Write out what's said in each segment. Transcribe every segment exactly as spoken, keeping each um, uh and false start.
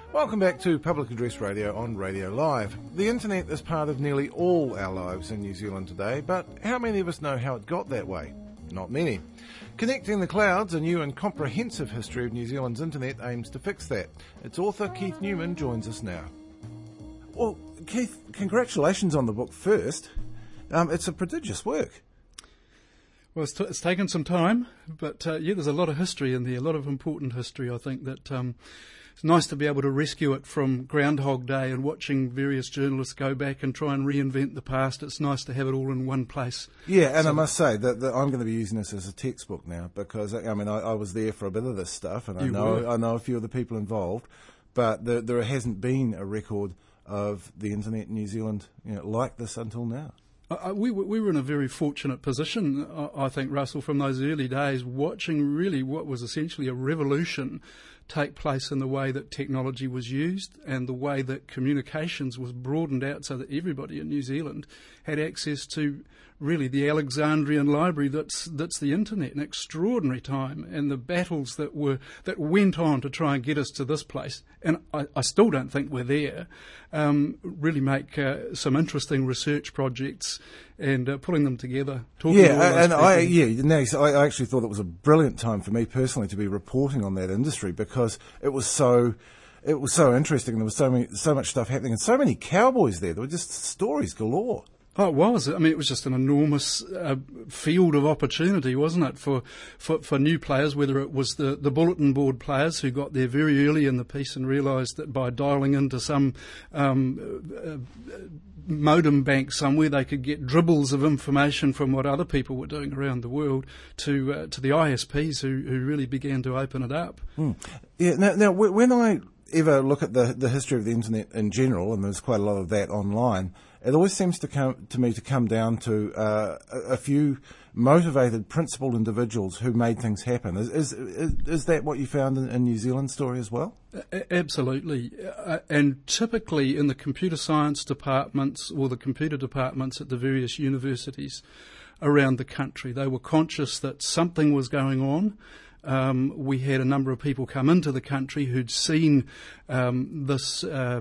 Welcome back to Public Address Radio on Radio Live. The internet is part of nearly all our lives in New Zealand today, but how many of us know how it got that way? Not many. Connecting the Clouds, a new and comprehensive history of New Zealand's internet, aims to fix that. Its author, Keith Newman, joins us now. Well, Keith, congratulations on the book first. Um, it's a prodigious work. Well, it's, t- it's taken some time, but uh, yeah, there's a lot of history in there, a lot of important history. I think that um, it's nice to be able to rescue it from Groundhog Day and watching various journalists go back and try and reinvent the past. It's nice to have it all in one place. Yeah, and so I must say that, that I'm going to be using this as a textbook now because, I mean, I, I was there for a bit of this stuff and I know were. I know a few of the people involved, but the, there hasn't been a record of the internet in New Zealand, you know, like this until now. Uh, we, we were in a very fortunate position, I think, Russell, from those early days, watching really what was essentially a revolution take place in the way that technology was used and the way that communications was broadened out so that everybody in New Zealand had access to really the Alexandrian library that's that's the internet. An extraordinary time, and the battles that were that went on to try and get us to this place, and I, I still don't think we're there, um, really make uh, some interesting research projects and uh, pulling them together. Talking yeah, to all those and people. I yeah, no, so I actually thought it was a brilliant time for me personally to be reporting on that industry because it was so. It was so interesting. There was so many, so much stuff happening, and so many cowboys there. There were just stories galore. Oh, it was. I mean, it was just an enormous uh, field of opportunity, wasn't it, for, for, for new players, whether it was the, the bulletin board players who got there very early in the piece and realised that by dialing into some um, uh, modem bank somewhere they could get dribbles of information from what other people were doing around the world, to uh, to the I S Ps who, who really began to open it up. Mm. Yeah. Now, now, when I ever look at the, the history of the internet in general, and there's quite a lot of that online, it always seems to come to me to come down to uh, a, a few motivated, principled individuals who made things happen. Is is, is, is that what you found in, in New Zealand story as well? A- absolutely. Uh, and typically in the computer science departments or the computer departments at the various universities around the country, they were conscious that something was going on. Um, we had a number of people come into the country who'd seen um, this uh,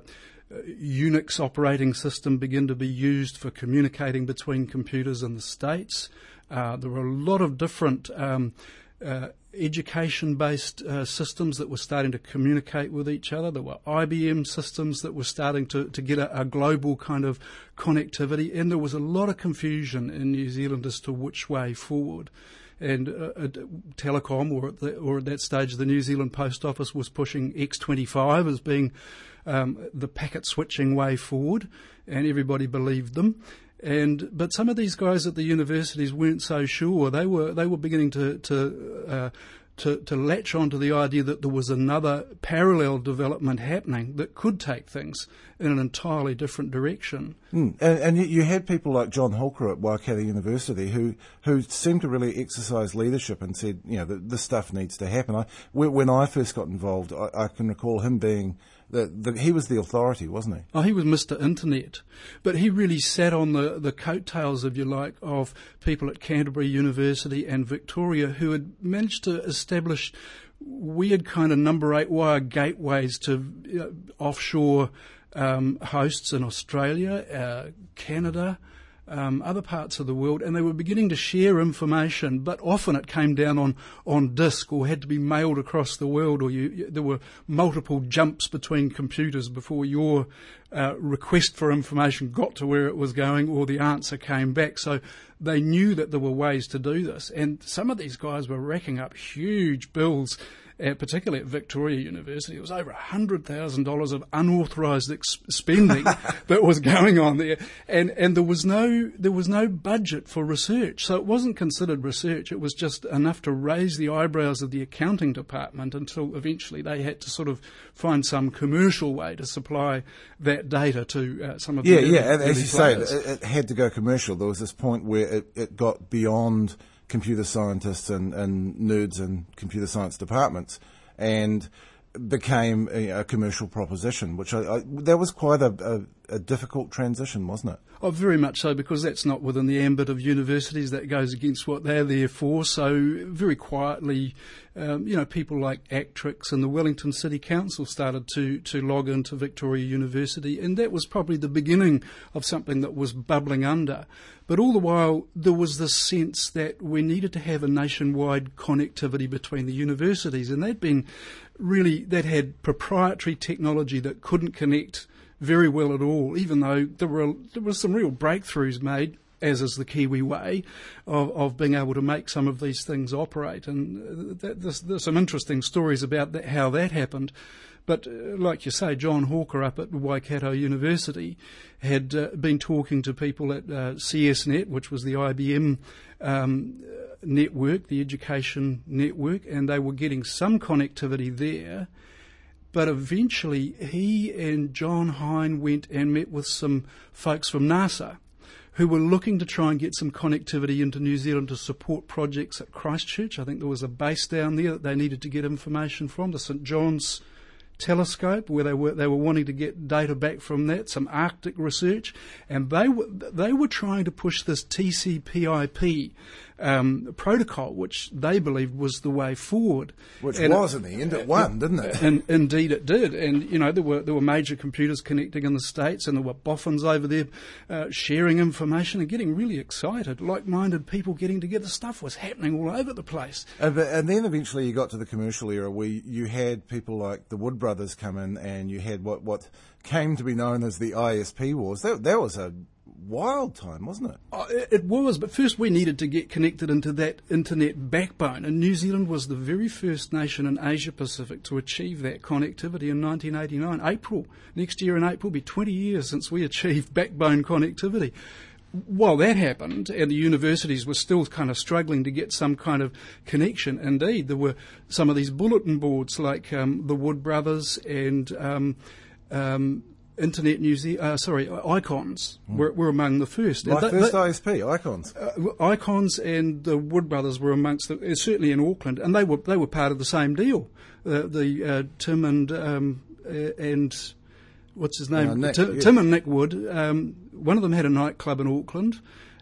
Unix operating system begin to be used for communicating between computers in the States. Uh, there were a lot of different um, uh, education-based uh, systems that were starting to communicate with each other. There were I B M systems that were starting to, to get a, a global kind of connectivity, and there was a lot of confusion in New Zealand as to which way forward. And uh, uh, Telecom, or at, the, or at that stage the New Zealand Post Office, was pushing X twenty-five as being um, the packet switching way forward, and everybody believed them. And but some of these guys at the universities weren't so sure. They were they were beginning to to uh, to, to latch onto the idea that there was another parallel development happening that could take things in an entirely different direction. Mm. And, and you had people like John Holker at Waikato University who, who seemed to really exercise leadership and said, you know, that this stuff needs to happen. I, when I first got involved, I, I can recall him being, the, the, he was the authority, wasn't he? Oh, he was Mister Internet. But he really sat on the, the coattails, if you like, of people at Canterbury University and Victoria who had managed to establish weird kind of number eight wire gateways to you know, offshore Um, hosts in Australia, uh, Canada, um, other parts of the world, and they were beginning to share information, but often it came down on, on disk or had to be mailed across the world, or you, you, there were multiple jumps between computers before your uh, request for information got to where it was going or the answer came back. So they knew that there were ways to do this, and some of these guys were racking up huge bills. Uh, particularly at Victoria University, it was over one hundred thousand dollars of unauthorised ex- spending that was going on there, and and there was no there was no budget for research, so it wasn't considered research. It was just enough to raise the eyebrows of the accounting department until eventually they had to sort of find some commercial way to supply that data to uh, some of the yeah early, yeah. And as you players. say, it, it had to go commercial. There was this point where it, it got beyond computer scientists and, and nerds in computer science departments, and became a, a commercial proposition, which I, I, that was quite a, a, a difficult transition, wasn't it? Oh, very much so, because that's not within the ambit of universities. That goes against what they're there for. So very quietly, um, you know, people like Actrix and the Wellington City Council started to, to log into Victoria University, and that was probably the beginning of something that was bubbling under. But all the while, there was this sense that we needed to have a nationwide connectivity between the universities, and they'd been really, that had proprietary technology that couldn't connect very well at all, even though there were there were some real breakthroughs made, as is the Kiwi way, of, of being able to make some of these things operate. And that, there's, there's some interesting stories about that, how that happened. But uh, like you say, John Hawker up at Waikato University had uh, been talking to people at uh, C S net, which was the I B M um, network, the education network, and they were getting some connectivity there. But eventually he and John Hine went and met with some folks from NASA who were looking to try and get some connectivity into New Zealand to support projects at Christchurch. I think there was a base down there that they needed to get information from, the St John's telescope, where they were they were wanting to get data back from that, some Arctic research, and they were they were trying to push this T C P I P um, protocol, which they believed was the way forward. Which and was in the end, it won, didn't it? And indeed it did. And you know there were there were major computers connecting in the States, and there were boffins over there uh, sharing information and getting really excited. Like-minded people getting together. Stuff was happening all over the place. And, and then eventually you got to the commercial era where you had people like the Wood Brothers come in, and you had what, what came to be known as the I S P wars. That, that was a wild time, wasn't it? Oh, it, it was, but first we needed to get connected into that internet backbone, and New Zealand was the very first nation in Asia Pacific to achieve that connectivity in nineteen eighty-nine. April, next year in April, will be twenty years since we achieved backbone connectivity. While that happened, and the universities were still kind of struggling to get some kind of connection, indeed, there were some of these bulletin boards like um, the Wood Brothers and um, um, Internet New Zealand, uh, sorry, Icons mm. were, were among the first. My th- first th- I S P, Icons. Uh, Icons and the Wood Brothers were amongst the, uh, certainly in Auckland, and they were they were part of the same deal. Uh, the uh, Tim and um, uh, and what's his name? Uh, Nick, Tim, yeah. Tim and Nick Wood. Um, one of them had a nightclub in Auckland.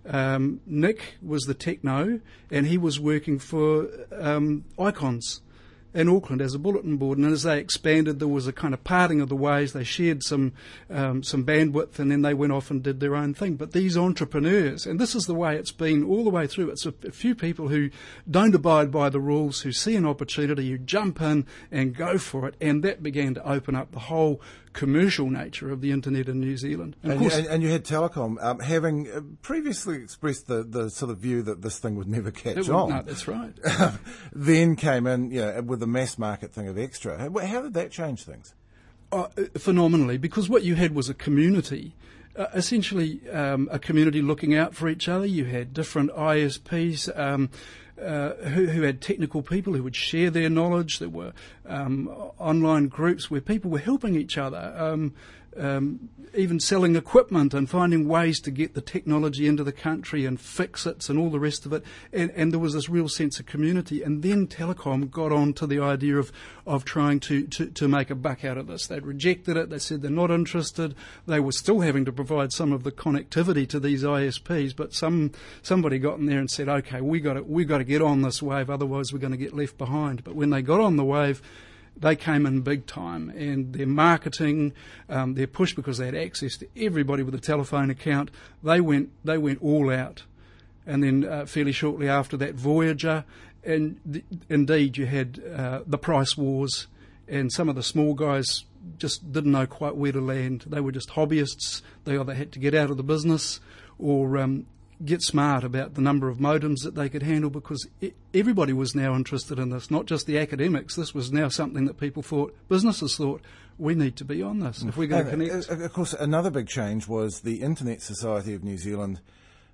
Um, Nick was the techno, and he was working for um, Icons in Auckland as a bulletin board, and as they expanded, there was a kind of parting of the ways. They shared some um, some bandwidth, and then they went off and did their own thing. But these entrepreneurs, and this is the way it's been all the way through, it's a, a few people who don't abide by the rules, who see an opportunity, who jump in and go for it, and that began to open up the whole commercial nature of the internet in New Zealand. And, and, you, and, and you had Telecom um, having uh, previously expressed the, the sort of view that this thing would never catch would, on. No, that's right. Then came in, you know, with the mass market thing of Extra. How, how did that change things? Uh, phenomenally, because what you had was a community, uh, essentially um, a community looking out for each other. You had different I S Ps um, uh, who, who had technical people who would share their knowledge. There were um, online groups where people were helping each other, um, um, even selling equipment and finding ways to get the technology into the country and fix it and all the rest of it. And, and there was this real sense of community. And then Telecom got on to the idea of, of trying to, to, to make a buck out of this. They'd rejected it. They said they're not interested. They were still having to provide some of the connectivity to these I S Ps, but some somebody got in there and said, okay, we got to, we got to get on this wave, otherwise we're going to get left behind. But when they got on the wave, they came in big time, and their marketing, um, their push, because they had access to everybody with a telephone account, they went they went all out. And then uh, fairly shortly after that, Voyager, and th- indeed you had uh, the price wars, and some of the small guys just didn't know quite where to land. They were just hobbyists. They either had to get out of the business or um, get smart about the number of modems that they could handle, because it, everybody was now interested in this, not just the academics. This was now something that people thought, businesses thought, we need to be on this if we're going to connect. Of course, another big change was the Internet Society of New Zealand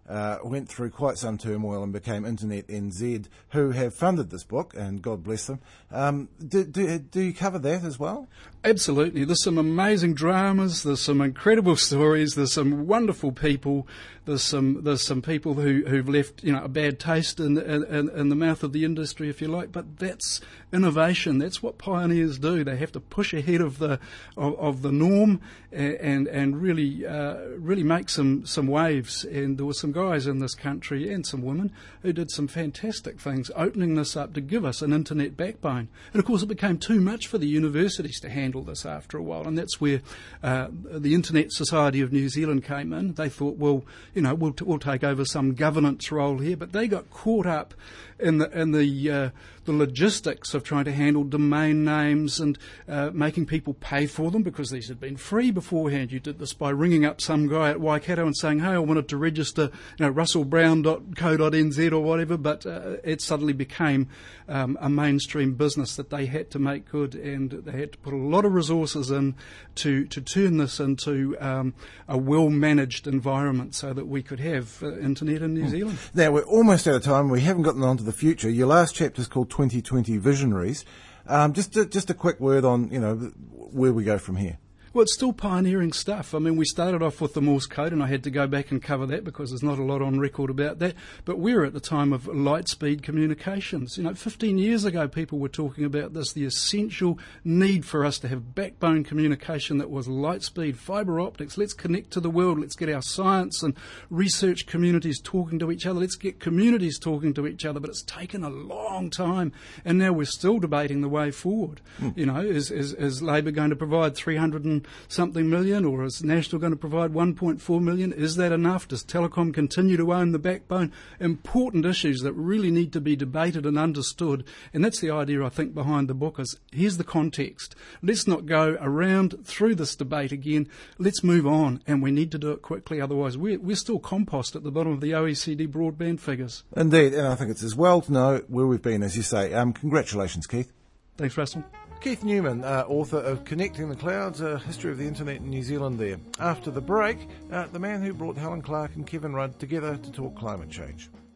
uh, went through quite some turmoil and became Internet N Z, who have funded this book, and God bless them. Um, do, do, do you cover that as well? Absolutely. There's some amazing dramas, there's some incredible stories, there's some wonderful people, there's some there's some people who, who've left, you know, a bad taste in, in, in the mouth of the industry, if you like, but that's innovation. That's what pioneers do. They have to push ahead of the of, of the norm and and really uh, really make some, some waves. And there were some guys in this country and some women who did some fantastic things, opening this up to give us an internet backbone. And of course, it became too much for the universities to handle this after a while, and that's where uh, the Internet Society of New Zealand came in. They thought, well, you know, we'll, t- we'll take over some governance role here, but they got caught up in the in the uh, the logistics of trying to handle domain names and uh, making people pay for them, because these had been free beforehand. You did this by ringing up some guy at Waikato and saying, hey, I wanted to register, you know, russell brown dot co dot n z or whatever, but uh, it suddenly became um, a mainstream business that they had to make good, and they had to put a lot of resources in to, to turn this into um, a well-managed environment so that we could have uh, internet in New mm. Zealand. Now, we're almost out of time. We haven't gotten on to the future. Your last chapter is called twenty twenty Visionaries. Um, just, a, just a quick word on, you know, where we go from here. Well, it's still pioneering stuff. I mean, we started off with the Morse code, and I had to go back and cover that because there's not a lot on record about that. But we're at the time of light-speed communications. You know, fifteen years ago, people were talking about this, the essential need for us to have backbone communication that was light-speed, fibre optics. Let's connect to the world. Let's get our science and research communities talking to each other. Let's get communities talking to each other. But it's taken a long time, and now we're still debating the way forward. Mm. You know, is, is, is Labor going to provide three hundred and something million, or is National going to provide one point four million? Is that enough? Does Telecom continue to own the backbone? Important issues that really need to be debated and understood, and that's the idea, I think, behind the book is, here's the context. Let's not go around through this debate again. Let's move on, and we need to do it quickly, otherwise we're, we're still compost at the bottom of the O E C D broadband figures. Indeed, and I think it's as well to know where we've been, as you say. Um, congratulations, Keith. Thanks, Russell. Keith Newman, uh, author of Connecting the Clouds, a history of the internet in New Zealand there. After the break, uh, the man who brought Helen Clark and Kevin Rudd together to talk climate change.